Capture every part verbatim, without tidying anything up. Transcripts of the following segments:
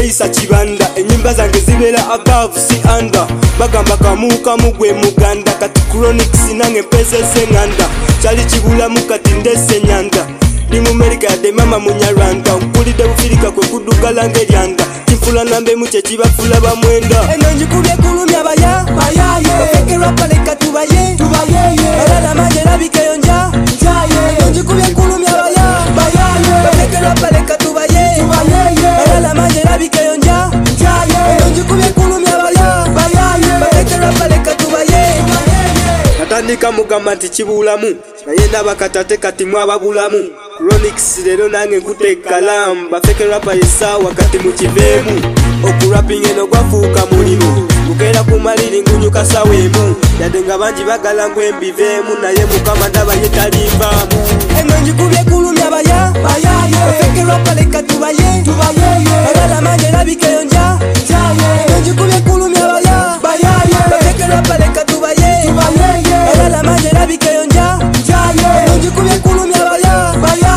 ateisa kibanda enyimba zange zibera above si under bagamba kamuka mugwe muganda kati chronics nange mpese senganda chali kibulamu kati ndese nyanda ni mumerika de mama munyarwanda mpulide bufirika kwe kudugala ngelyanda kifula nambe muche kibafula bamwenda eno njikubye kulumya baya bayaye okekerwa pale katubaye tubaye alala manje labikeyo nja njaye eno njikubye kulumya baya bayaye okekerwa pale katubaye tubaye alala manje labikeyo nja njaye eno njikubye kulumya baya bayaye okekerwa pale katubaye natandika mugamba nti kibulamu naye nabakatate kati mwababulamu Chronics lero nange nkutekalamu bafeke rapa isawa kati mukivemu okurapping eno gwafuuka mulimu mukera kumaliri ngunyuka sawemu yadenga banji bagala ngwembivemu naye mukama ndaba yetalimbamu eno njikubye kulumya baya bayaye bafeke rapa leka tubaye tubaye alala manje labikeyo nja njaye eno njikubye kulumya baya bayaye bafeke rapa leka tubaye tubaye alala manje labikeyo nja njaye eno njikubye kulumya baya bayaye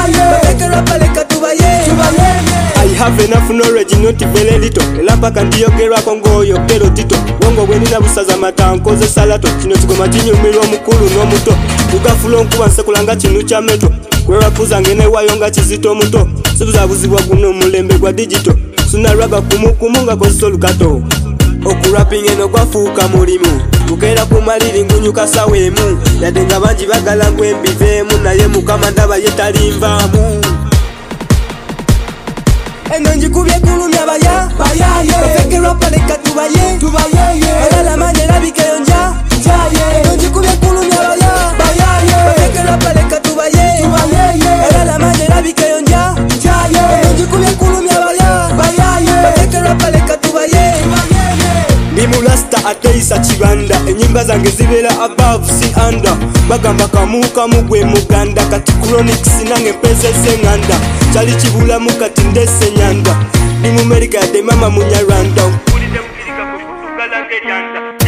I have enough knowledge not very little elapa kandiyogerwako ngoyogero tito wongo bwenina busaza matankoze salato kino kigoma kinyumirwa omukulu n'omuto tugafulo nkuba nsekulanga kinu kya meto kwerapuza ngene wayonga kizito muto sibuzabuzibwa guno omulembe gwa digital sunalwaga kumukumu nga kozesa olukato okurapping eno gwafuuka mulimu tukera kumaliri ngunyuka sawemu yadenga banji bagala ngwembivemu naye mukama ndaba yetalimbamu eno njikubye kulumya baya bayaye bafeke rapa leka tubaye tubaye alala manje labikeyo nja njaye eno njikubye kulumya baya bayaye bafeke rapa leka tubaye tubaye alala manje labikeyo nja njaye eno njikubye kulumya baya bayaye bafeke rapa leka tubaye ndi mulasta ateisa kibanda enyimba zange zibera above si under bagamba kamuka mugwe muganda kati chronics nange mpese senganda chali kibulamu kati ndese nyanda ni mumerika de mama munyarwanda mpulide mukirika kwe kudugala ngelyanda